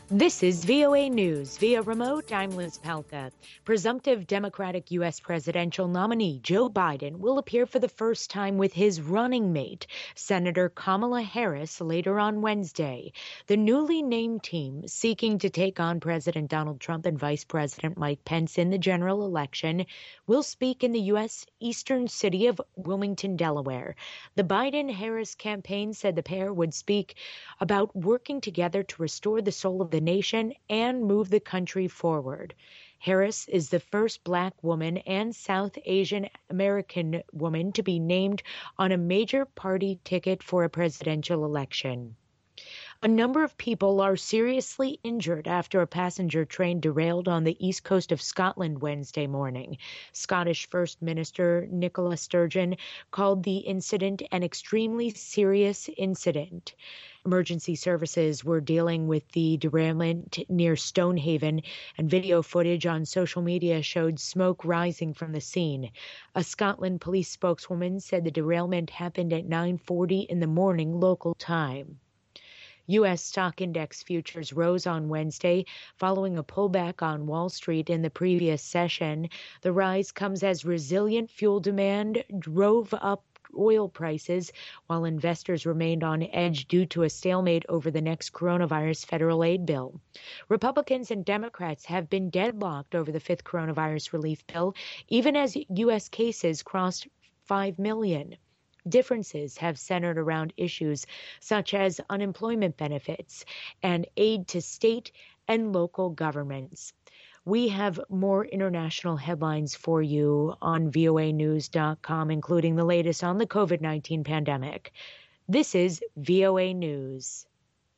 This is VOA News. Via remote, I'm Liz Palka. Presumptive Democratic U.S. presidential nominee Joe Biden will appear for the first time with his running mate, Senator Kamala Harris, later on Wednesday. The newly named team, seeking to take on President Donald Trump and Vice President Mike Pence in the general election, will speak in the U.S. eastern city of Wilmington, Delaware. The Biden-Harris campaign said the pair would speak about working together to restore the soul of the nation and move the country forward. Harris is the first Black woman and South Asian American woman to be named on a major party ticket for a presidential election. A number of people are seriously injured after a passenger train derailed on the east coast of Scotland Wednesday morning. Scottish First Minister Nicola Sturgeon called the incident an extremely serious incident. Emergency services were dealing with the derailment near Stonehaven, and video footage on social media showed smoke rising from the scene. A Scotland police spokeswoman said the derailment happened at 9:40 in the morning local time. U.S. stock index futures rose on Wednesday following a pullback on Wall Street in the previous session. The rise comes as resilient fuel demand drove up oil prices, while investors remained on edge due to a stalemate over the next coronavirus federal aid bill. Republicans and Democrats have been deadlocked over the fifth coronavirus relief bill, even as U.S. cases crossed 5 million. Differences have centered around issues such as unemployment benefits and aid to state and local governments. We have more international headlines for you on voanews.com, including the latest on the COVID-19 pandemic. This is VOA News.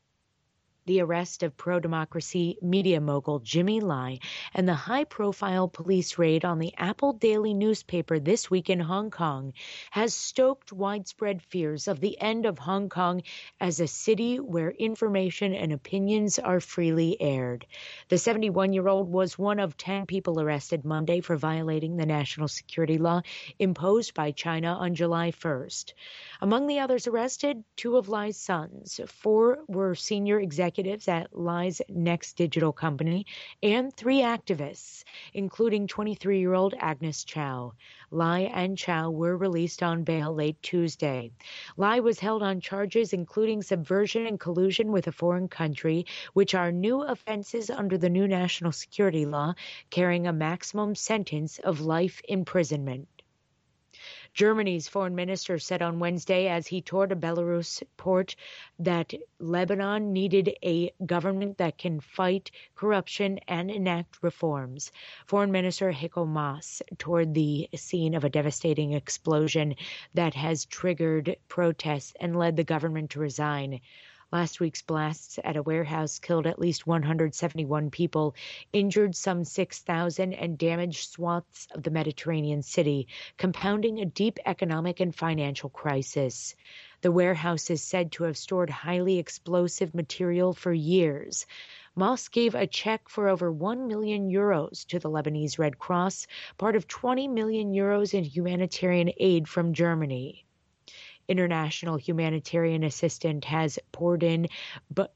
The arrest of pro-democracy media mogul Jimmy Lai and the high-profile police raid on the Apple Daily newspaper this week in Hong Kong has stoked widespread fears of the end of Hong Kong as a city where information and opinions are freely aired. The 71-year-old was one of 10 people arrested Monday for violating the national security law imposed by China on July 1st. Among the others arrested, 2 of Lai's sons. 4 were senior executives at Lai's Next digital company, and 3 activists, including 23-year-old Agnes Chow. Lai and Chow were released on bail late Tuesday. Lai was held on charges including subversion and collusion with a foreign country, which are new offenses under the new national security law, carrying a maximum sentence of life imprisonment. Germany's foreign minister said on Wednesday as he toured a Belarus port that Lebanon needed a government that can fight corruption and enact reforms. Foreign Minister Heiko Maas toured the scene of a devastating explosion that has triggered protests and led the government to resign. Last week's blasts at a warehouse killed at least 171 people, injured some 6,000, and damaged swaths of the Mediterranean city, compounding a deep economic and financial crisis. The warehouse is said to have stored highly explosive material for years. Maas gave a check for over 1 million euros to the Lebanese Red Cross, part of 20 million euros in humanitarian aid from Germany. International humanitarian assistance has poured in, but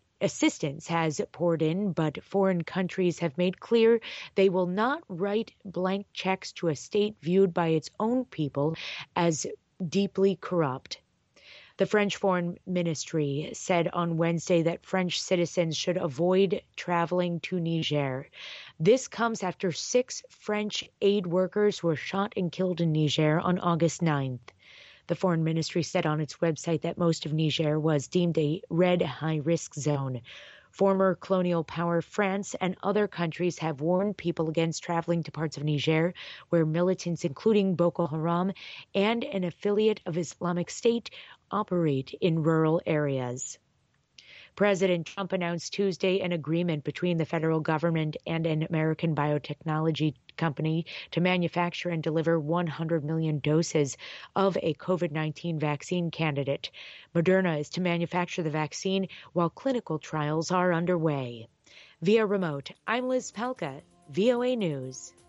foreign countries have made clear they will not write blank checks to a state viewed by its own people as deeply corrupt. The French Foreign Ministry said on Wednesday that French citizens should avoid traveling to Niger. This comes after 6 French aid workers were shot and killed in Niger on August 9th. The Foreign Ministry said on its website that most of Niger was deemed a red high-risk zone. Former colonial power France and other countries have warned people against traveling to parts of Niger where militants, including Boko Haram and an affiliate of Islamic State, operate in rural areas. President Trump announced Tuesday an agreement between the federal government and an American biotechnology company to manufacture and deliver 100 million doses of a COVID-19 vaccine candidate. Moderna is to manufacture the vaccine while clinical trials are underway. Via remote, I'm Liz Palka, VOA News.